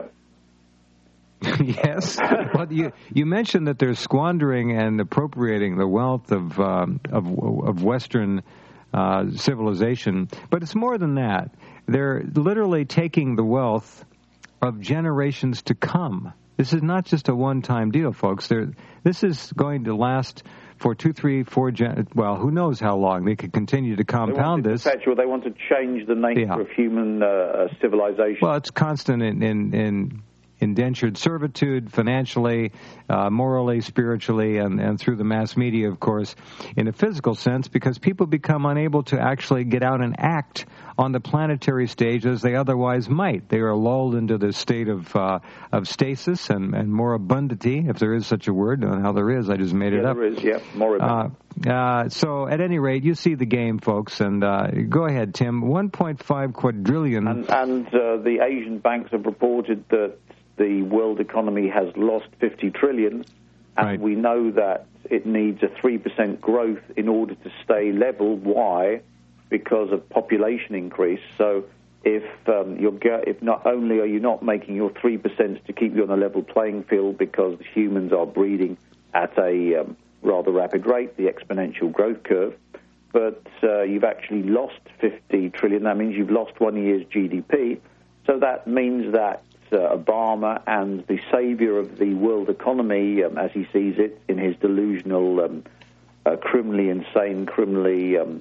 Yes. Well, you you mentioned that they're squandering and appropriating the wealth of um, of, of Western uh, civilization, but it's more than that. They're literally taking the wealth of generations to come. This is not just a one-time deal, folks. They're, this is going to last for two, three, four, gen- well, who knows how long. They could continue to compound they this. Perpetual. They want to change the nature yeah. of human uh, civilization. Well, it's constant in... in, in indentured servitude, financially, uh, morally, spiritually, and, and through the mass media, of course, in a physical sense, because people become unable to actually get out and act on the planetary stage as they otherwise might. They are lulled into this state of uh, of stasis and, and moribundity, if there is such a word. I don't know how there is. I just made yeah, it up. There is, yeah, moribund. Uh, uh, so, at any rate, you see the game, folks, and uh, go ahead, Tim. one point five quadrillion. And, and uh, the Asian banks have reported that the world economy has lost fifty trillion, and right. we know that it needs a three percent growth in order to stay level. Why? Because of population increase. So if um, you're if not only are you not making your three percent to keep you on a level playing field, because humans are breeding at a um, rather rapid rate, the exponential growth curve, but uh, you've actually lost fifty trillion. That means you've lost one year's G D P. So that means that Uh, Obama and the savior of the world economy, um, as he sees it, in his delusional, um, uh, criminally insane, criminally um,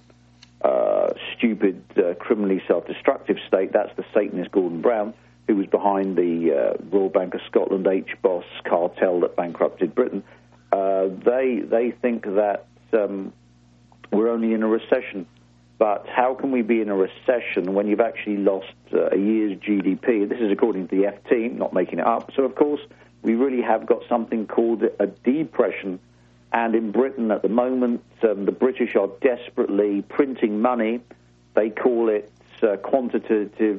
uh, stupid, uh, criminally self-destructive state. That's the Satanist Gordon Brown, who was behind the uh, Royal Bank of Scotland H-Boss cartel that bankrupted Britain. Uh, they they think that um, we're only in a recession. But how can we be in a recession when you've actually lost uh, a year's G D P? This is according to the F T, not making it up. So, of course, we really have got something called a depression. And in Britain at the moment, um, the British are desperately printing money. They call it uh, quantitative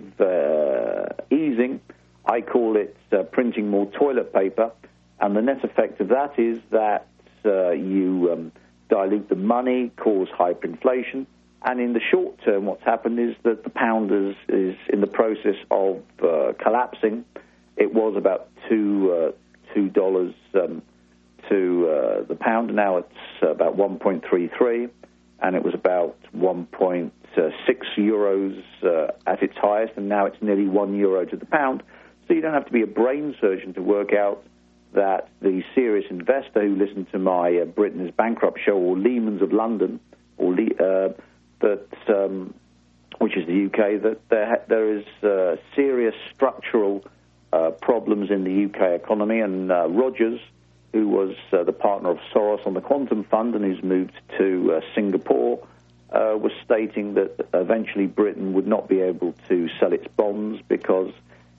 uh, easing. I call it uh, printing more toilet paper. And the net effect of that is that uh, you um, dilute the money, cause hyperinflation. And in the short term, what's happened is that the pound is, is in the process of uh, collapsing. It was about two uh, two dollars um, to uh, the pound. Now it's about one point three three, and it was about one point six euros uh, at its highest, and now it's nearly one euro to the pound. So you don't have to be a brain surgeon to work out that the serious investor who listened to my uh, Britain is Bankrupt show, or Lehman's of London, or Le- uh, that, um, which is the U K, that there, there is uh, serious structural uh, problems in the U K economy. And uh, Rogers, who was uh, the partner of Soros on the Quantum Fund and who's moved to uh, Singapore, uh, was stating that eventually Britain would not be able to sell its bonds because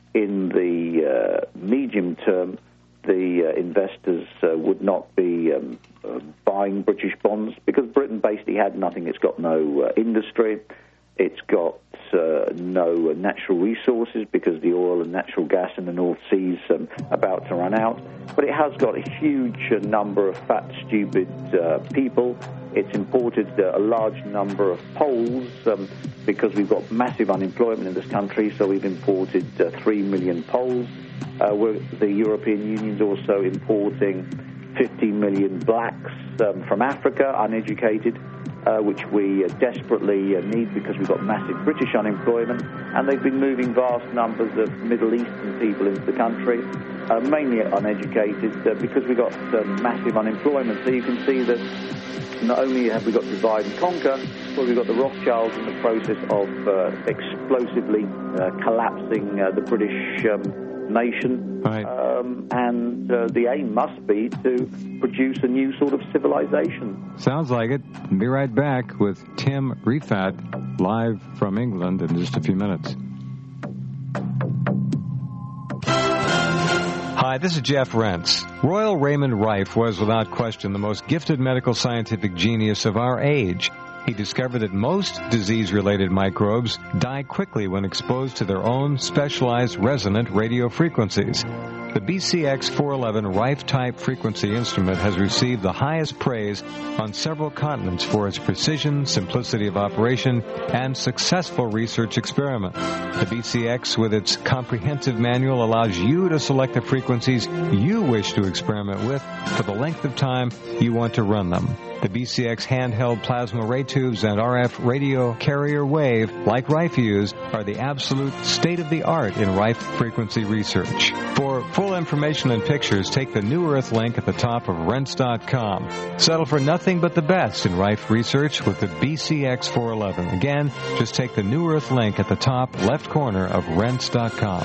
in the uh, medium term, the uh, investors uh, would not be um, uh, buying British bonds because Britain basically had nothing. It's got no uh, industry. It's got uh, no uh, natural resources because the oil and natural gas in the North Sea is um, about to run out. But it has got a huge uh, number of fat, stupid uh, people It's imported uh, a large number of Poles um, because we've got massive unemployment in this country, so we've imported uh, three million Poles. Uh, we're, the European Union's also importing fifty million blacks um, from Africa, uneducated, uh, which we uh, desperately uh, need because we've got massive British unemployment, and they've been moving vast numbers of Middle Eastern people into the country, uh, mainly uneducated, uh, because we've got uh, massive unemployment. So you can see that not only have we got divide and conquer, but we've got the Rothschilds in the process of uh, explosively uh, collapsing uh, the British um, nation, right. um, and uh, the aim must be to produce a new sort of civilization. Sounds like it. Be right back with Tim Rifat, live from England in just a few minutes. Hi, this is Jeff Rentz. Royal Raymond Rife was, without question, the most gifted medical scientific genius of our age. He discovered that most disease-related microbes die quickly when exposed to their own specialized resonant radio frequencies. The B C X four eleven Rife-type frequency instrument has received the highest praise on several continents for its precision, simplicity of operation, and successful research experiment. The B C X, with its comprehensive manual, allows you to select the frequencies you wish to experiment with for the length of time you want to run them. The B C X handheld plasma ray tubes and R F radio carrier wave, like Rife used, are the absolute state-of-the-art in Rife frequency research. For full information and pictures, take the New Earth link at the top of Rense dot com. Settle for nothing but the best in Rife research with the B C X four eleven. Again, just take the New Earth link at the top left corner of Rense dot com.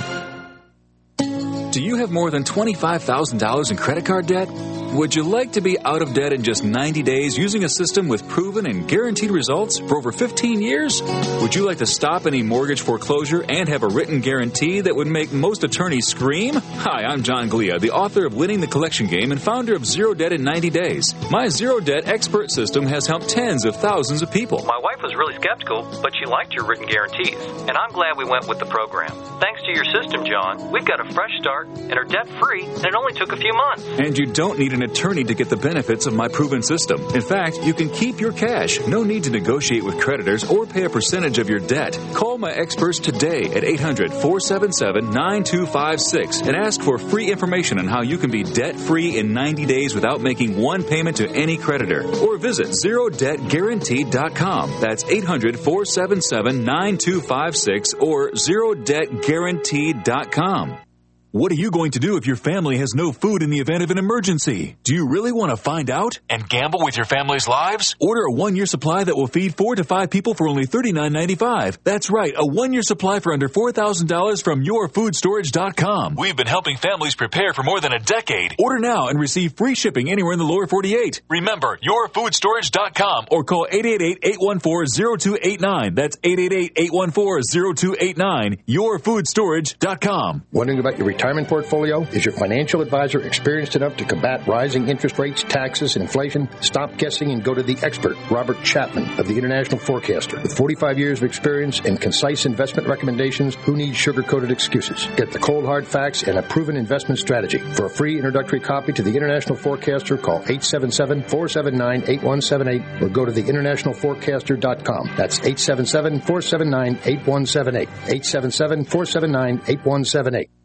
Do you have more than twenty-five thousand dollars in credit card debt? Would you like to be out of debt in just ninety days using a system with proven and guaranteed results for over fifteen years? Would you like to stop any mortgage foreclosure and have a written guarantee that would make most attorneys scream? Hi, I'm John Glia, the author of Winning the Collection Game and founder of Zero Debt in ninety days. My Zero Debt expert system has helped tens of thousands of people. My wife was really skeptical, but she liked your written guarantees, and I'm glad we went with the program. Thanks to your system, John, we've got a fresh start and are debt-free, and it only took a few months. And you don't need an attorney to get the benefits of my proven system. In fact, you can keep your cash. No need to negotiate with creditors or pay a percentage of your debt. Call my experts today at eight hundred, four seven seven, nine two five six and ask for free information on how you can be debt-free in ninety days without making one payment to any creditor. Or visit zero debt guaranteed dot com. That's eight hundred, four seven seven, nine two five six or zero debt guaranteed dot com. What are you going to do if your family has no food in the event of an emergency? Do you really want to find out and gamble with your family's lives? Order a one-year supply that will feed four to five people for only thirty-nine ninety-five. That's right, a one-year supply for under four thousand dollars from your food storage dot com. We've been helping families prepare for more than a decade. Order now and receive free shipping anywhere in the lower forty-eight. Remember, your food storage dot com or call eight eight eight, eight one four, zero two eight nine. That's eight eight eight, eight one four, zero two eight nine. your food storage dot com. Wondering about your retirement portfolio? Is your financial advisor experienced enough to combat rising interest rates, taxes, and inflation? Stop guessing and go to the expert, Robert Chapman of the International Forecaster. With forty-five years of experience and concise investment recommendations, who needs sugar-coated excuses? Get the cold hard facts and a proven investment strategy. For a free introductory copy to the International Forecaster, call eight seven seven, four seven nine, eight one seven eight or go to the international forecaster dot com. That's eight seven seven, four seven nine, eight one seven eight. eight seven seven, four seven nine, eight one seven eight.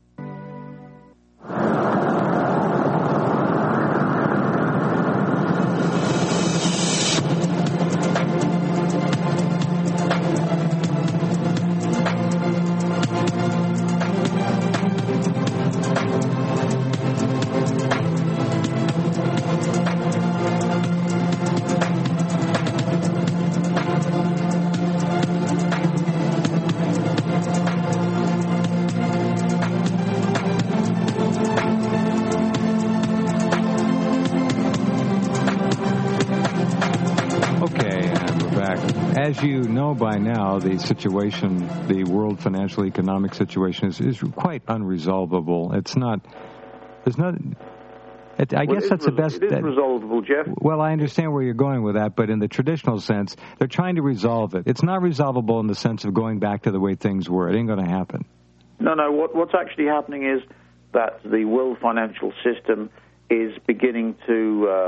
As you know by now, the situation, the world financial economic situation is, is quite unresolvable. It's not, there's not, it, I well, guess that's the best. It is that, resolvable, Jeff. Well, I understand where you're going with that, but in the traditional sense, they're trying to resolve it. It's not resolvable in the sense of going back to the way things were. It ain't going to happen. No, no, what, what's actually happening is that the world financial system is beginning to uh,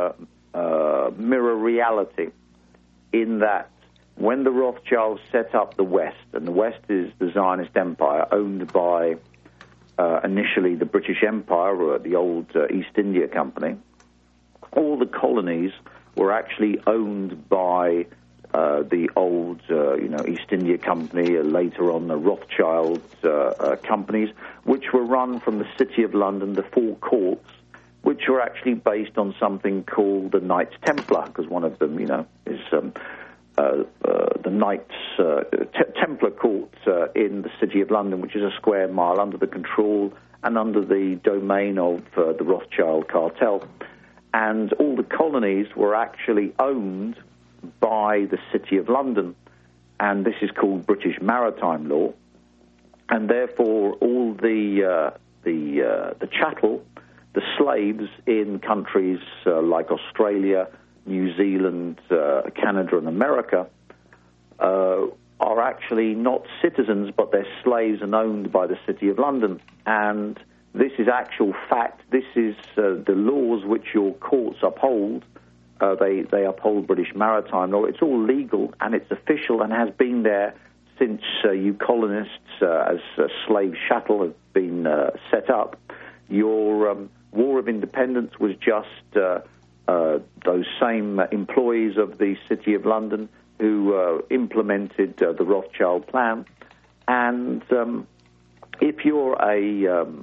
uh, mirror reality in that when the Rothschilds set up the West, and the West is the Zionist Empire owned by uh, initially the British Empire, or the old uh, East India Company, all the colonies were actually owned by uh, the old, uh, you know, East India Company, uh, later on the Rothschild uh, uh, companies, which were run from the City of London, the Four Courts, which were actually based on something called the Knights Templar, because one of them, you know, is um, uh, uh, the Knights uh, T- Templar Court uh, in the City of London, which is a square mile under the control and under the domain of uh, the Rothschild cartel. And all the colonies were actually owned by the City of London, and this is called British Maritime Law, and therefore all the uh, the uh, the chattel, the slaves in countries uh, like Australia, New Zealand, uh, Canada, and America uh, are actually not citizens, but they're slaves and owned by the City of London. And this is actual fact. This is uh, the laws which your courts uphold. Uh, they, they uphold British maritime law. It's all legal, and it's official, and has been there since uh, you colonists, uh, as uh, slave chattel, have been uh, set up. Your um, War of Independence was just uh, uh, those same employees of the City of London who uh, implemented uh, the Rothschild plan. And um, if you're a um,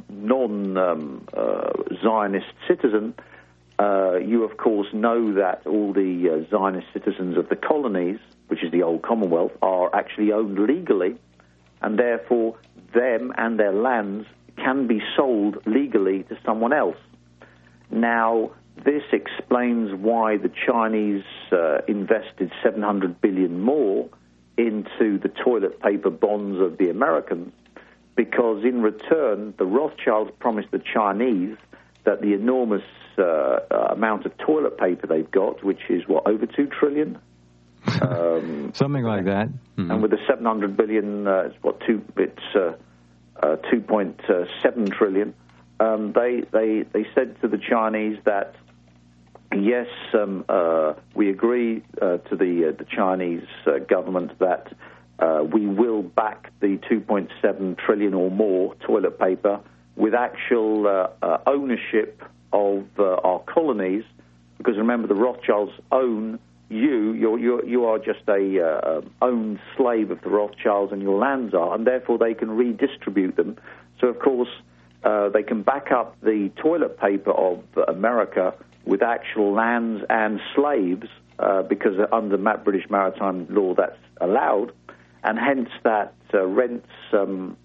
non-Zionist um, uh, citizen, uh, you, of course, know that all the uh, Zionist citizens of the colonies, which is the old Commonwealth, are actually owned legally, and therefore them and their lands can be sold legally to someone else. Now, this explains why the Chinese uh, invested seven hundred billion dollars more into the toilet paper bonds of the Americans, because in return, the Rothschilds promised the Chinese that the enormous uh, amount of toilet paper they've got, which is, what, over two trillion? Um, Something like that. Mm-hmm. And with the seven hundred billion dollars, uh, it's what, two, it's uh, uh, two point seven trillion. Um, they, they, they said to the Chinese that, yes, um, uh, we agree uh, to the, uh, the Chinese uh, government that uh, we will back the two point seven trillion or more toilet paper with actual uh, uh, ownership of uh, our colonies, because remember, the Rothschilds own you. You're, you're, you are just a uh, owned slave of the Rothschilds, and your lands are, and therefore they can redistribute them. So, of course, uh, they can back up the toilet paper of America with actual lands and slaves, uh, because under British maritime law that's allowed, and hence that uh, Rent's um,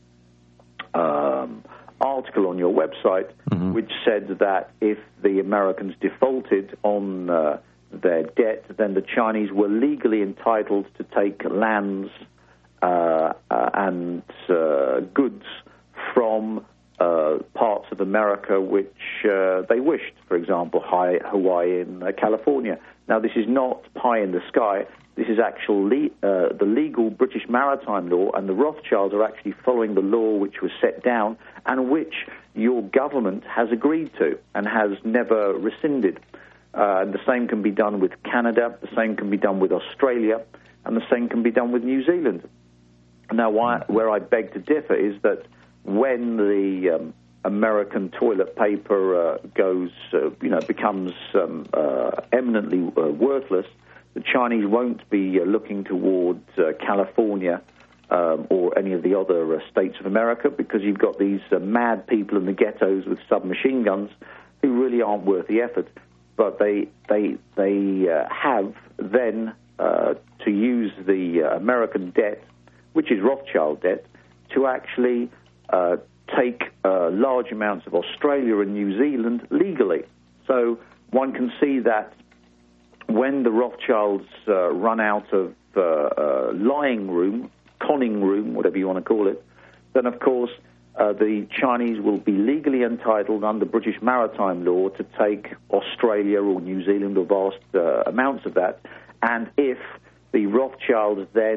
um, article on your website, mm-hmm. which said that if the Americans defaulted on uh, their debt, then the Chinese were legally entitled to take lands uh, uh, and uh, goods from uh, parts of America which uh, they wished, for example, Hawaii and uh, California. Now, this is not pie in the sky. This is actually uh, the legal British maritime law, and the Rothschilds are actually following the law which was set down and which your government has agreed to and has never rescinded. Uh, and the same can be done with Canada, the same can be done with Australia, and the same can be done with New Zealand. Now, why, where I beg to differ is that when the um, American toilet paper uh, goes, uh, you know, becomes um, uh, eminently uh, worthless, the Chinese won't be uh, looking towards uh, California um, or any of the other uh, states of America, because you've got these uh, mad people in the ghettos with submachine guns who really aren't worth the effort. But they they they uh, have then uh, to use the uh, American debt, which is Rothschild debt, to actually uh, take uh, large amounts of Australia and New Zealand legally. So one can see that when the Rothschilds uh, run out of uh, uh, lying room, conning room, whatever you want to call it, then of course uh, the Chinese will be legally entitled under British maritime law to take Australia or New Zealand or vast uh, amounts of that. And if the Rothschilds then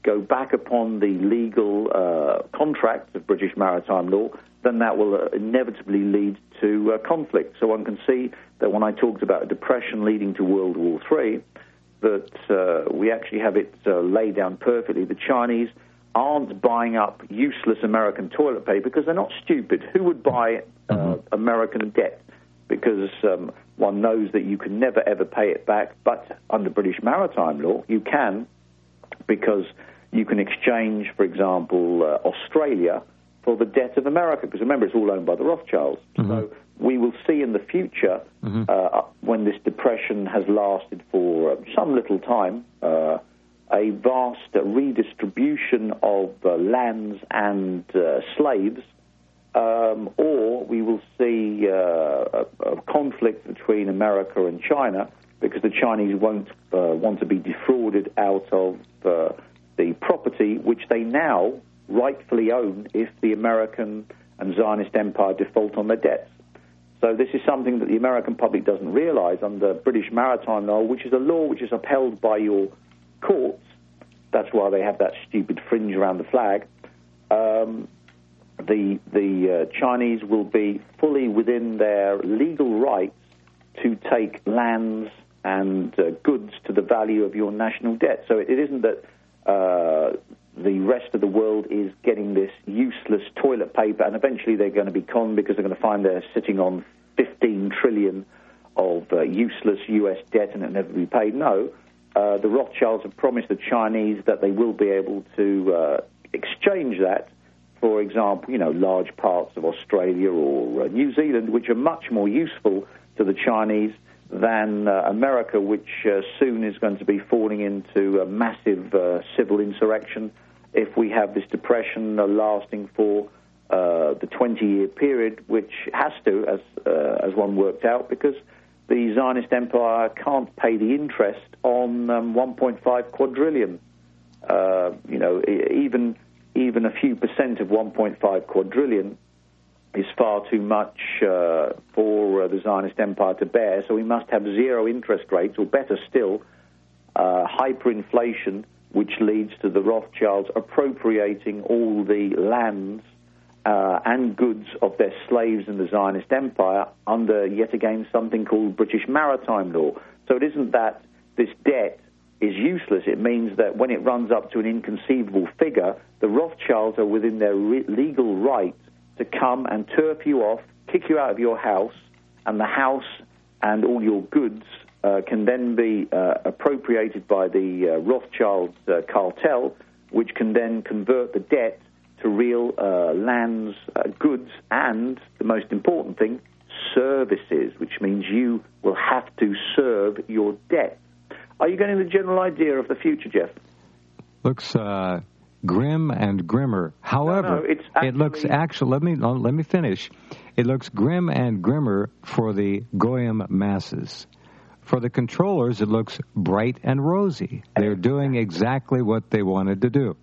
go back upon the legal uh, contracts of British maritime law, then that will uh, inevitably lead to uh, conflict. So one can see that when I talked about a depression leading to World War Three, that uh, we actually have it uh, laid down perfectly. The Chinese aren't buying up useless American toilet paper because they're not stupid. Who would buy uh, mm-hmm. American debt? Because um, one knows that you can never, ever pay it back. But under British maritime law, you can, because you can exchange, for example, uh, Australia for the debt of America. Because remember, it's all owned by the Rothschilds. Mm-hmm. So we will see in the future, mm-hmm. uh, when this depression has lasted for uh, some little time, uh, a vast uh, redistribution of uh, lands and uh, slaves, um, or we will see uh, a, a conflict between America and China, because the Chinese won't uh, want to be defrauded out of uh, the property which they now rightfully own if the American and Zionist empire default on their debts. So this is something that the American public doesn't realize under British maritime law, which is a law which is upheld by your courts. That's why they have that stupid fringe around the flag. Um, the the uh, Chinese will be fully within their legal rights to take lands and uh, goods to the value of your national debt. So it, it isn't that uh, the rest of the world is getting this useless toilet paper, and eventually they're going to be conned because they're going to find they're sitting on fifteen trillion of uh, useless U S debt and it'll never be paid. No. Uh, the Rothschilds have promised the Chinese that they will be able to uh, exchange that, for example, you know, large parts of Australia or uh, New Zealand, which are much more useful to the Chinese than uh, America, which uh, soon is going to be falling into a massive uh, civil insurrection if we have this depression uh, lasting for uh, the twenty-year period, which has to, as uh, as one worked out, because the Zionist empire can't pay the interest on um, one point five quadrillion. Uh, you know, even even a few percent of one point five quadrillion is far too much uh, for uh, the Zionist empire to bear. So we must have zero interest rates, or better still, uh, hyperinflation, which leads to the Rothschilds appropriating all the lands Uh, and goods of their slaves in the Zionist empire under, yet again, something called British maritime law. So it isn't that this debt is useless. It means that when it runs up to an inconceivable figure, the Rothschilds are within their re- legal right to come and turf you off, kick you out of your house, and the house and all your goods uh, can then be uh, appropriated by the uh, Rothschild uh, cartel, which can then convert the debt to real uh, lands, uh, goods, and the most important thing, services, which means you will have to serve your debt. Are you getting the general idea of the future, Jeff? Looks uh, grim and grimmer. However, no, no, it's actually... it looks actually. Let me let me finish. It looks grim and grimmer for the Goyim masses. For the controllers, it looks bright and rosy. They're doing exactly what they wanted to do.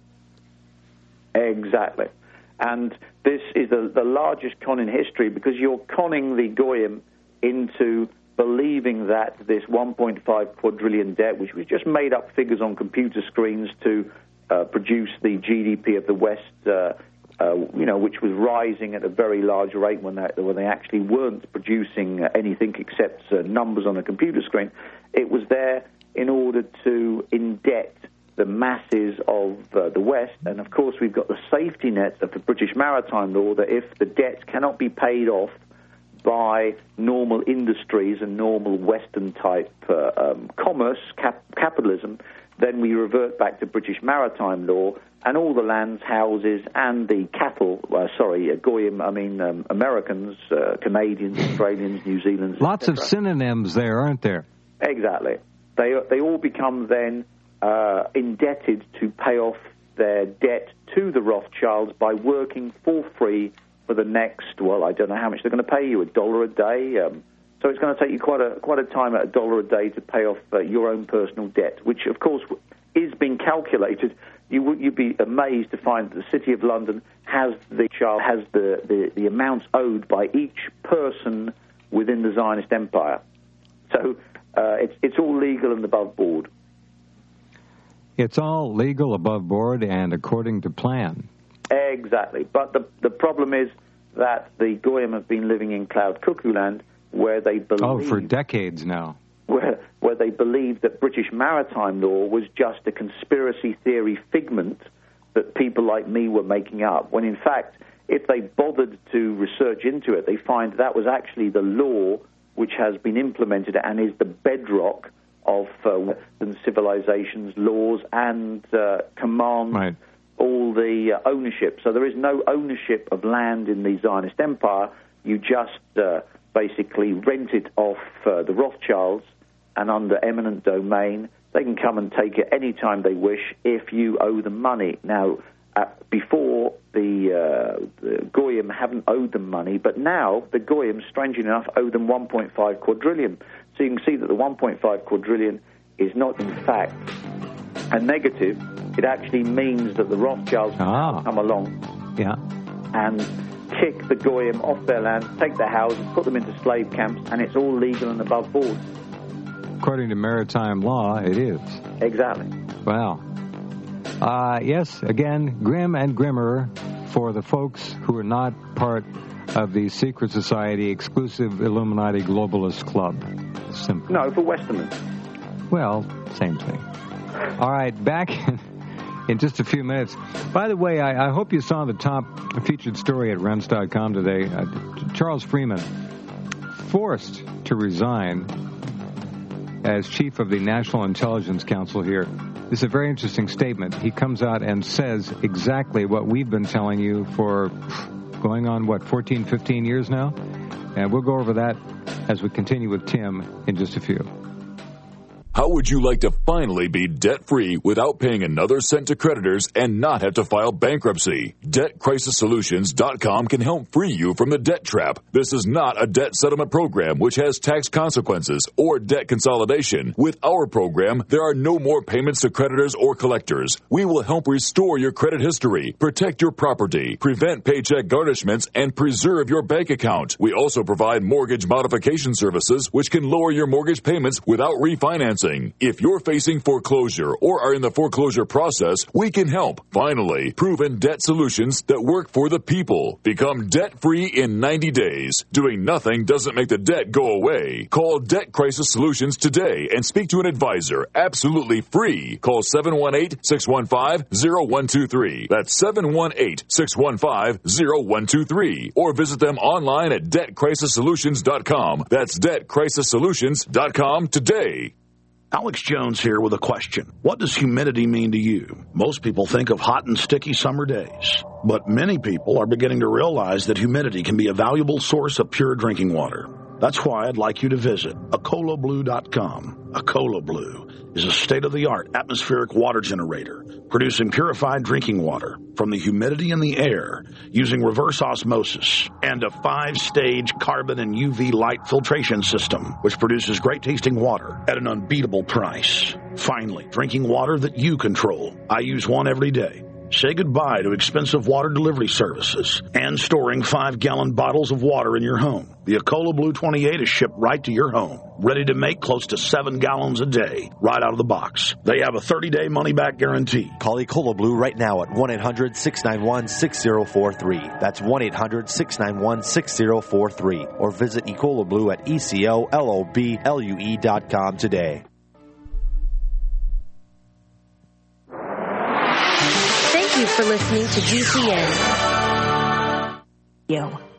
Exactly. And this is the, the largest con in history, because you're conning the Goyim into believing that this one point five quadrillion debt, which was just made up figures on computer screens to uh, produce the G D P of the West, uh, uh, you know, which was rising at a very large rate when they, when they actually weren't producing anything except uh, numbers on a computer screen. It was there in order to indebt the masses of uh, the West, and of course we've got the safety net of the British maritime law that if the debt cannot be paid off by normal industries and normal Western-type uh, um, commerce, cap- capitalism, then we revert back to British maritime law, and all the lands, houses, and the cattle, uh, sorry, uh, Goyim, I mean um, Americans, uh, Canadians, Australians, New Zealanders. Lots of synonyms there, aren't there? Exactly. They, they all become then Uh, indebted to pay off their debt to the Rothschilds by working for free for the next, well, I don't know how much they're going to pay you, a dollar a day. Um, so it's going to take you quite a quite a time at a dollar a day to pay off uh, your own personal debt, which, of course, is being calculated. You would you'd be amazed to find that the City of London has the has the, the, the amounts owed by each person within the Zionist empire. So uh, it's it's all legal and above board. It's all legal, above board, and according to plan. Exactly. But the the problem is that the Goyim have been living in cloud cuckoo land, where they believe... Oh, for decades now. Where, where they believed that British maritime law was just a conspiracy theory figment that people like me were making up, when in fact, if they bothered to research into it, they find that was actually the law which has been implemented and is the bedrock of uh, Western civilization's laws and uh, commands right. all the uh, ownership. So there is no ownership of land in the Zionist empire. You just uh, basically rent it off uh, the Rothschilds, and under eminent domain, they can come and take it any time they wish if you owe them money. Now, uh, before, the, uh, the Goyim haven't owed them money, but now the Goyim, strangely enough, owe them one point five quadrillion. So you can see that the one point five quadrillion is not, in fact, a negative. It actually means that the Rothschilds ah. come along yeah. and kick the Goyim off their land, take their houses, put them into slave camps, and it's all legal and above board. According to maritime law, it is. Exactly. Wow. Uh, yes, again, grim and grimmer for the folks who are not part of the secret society exclusive Illuminati globalist club. Simple. No, for Westerners. Well, same thing. All right, back in, in just a few minutes. By the way, I, I hope you saw the top featured story at rense dot com today. Uh, Charles Freeman forced to resign as chief of the National Intelligence Council here. This is a very interesting statement. He comes out and says exactly what we've been telling you for going on, what, fourteen, fifteen years now? And we'll go over that as we continue with Tim in just a few. How would you like to finally be debt-free without paying another cent to creditors and not have to file bankruptcy? debt crisis solutions dot com can help free you from the debt trap. This is not a debt settlement program which has tax consequences or debt consolidation. With our program, there are no more payments to creditors or collectors. We will help restore your credit history, protect your property, prevent paycheck garnishments, and preserve your bank account. We also provide mortgage modification services which can lower your mortgage payments without refinancing. If you're facing foreclosure or are in the foreclosure process, we can help. Finally, proven debt solutions that work for the people. Become debt-free in ninety days. Doing nothing doesn't make the debt go away. Call Debt Crisis Solutions today and speak to an advisor absolutely free. Call seven one eight, six one five, zero one two three. That's seven one eight, six one five, zero one two three. Or visit them online at debt crisis solutions dot com. That's debt crisis solutions dot com today. Alex Jones here with a question. What does humidity mean to you? Most people think of hot and sticky summer days, but many people are beginning to realize that humidity can be a valuable source of pure drinking water. That's why I'd like you to visit Acola Blue dot com. Acola Blue is a state-of-the-art atmospheric water generator producing purified drinking water from the humidity in the air using reverse osmosis and a five-stage carbon and U V light filtration system, which produces great-tasting water at an unbeatable price. Finally, drinking water that you control. I use one every day. Say goodbye to expensive water delivery services and storing five-gallon bottles of water in your home. The Acola Blue twenty-eight is shipped right to your home, ready to make close to seven gallons a day, right out of the box. They have a thirty-day money-back guarantee. Call Acola Blue right now at one eight hundred, six nine one, six zero four three. That's one eight hundred, six nine one, six zero four three. Or visit Ecola Blue at E C O L O B L U E dot com today. Thank you for listening to G C N. Yo.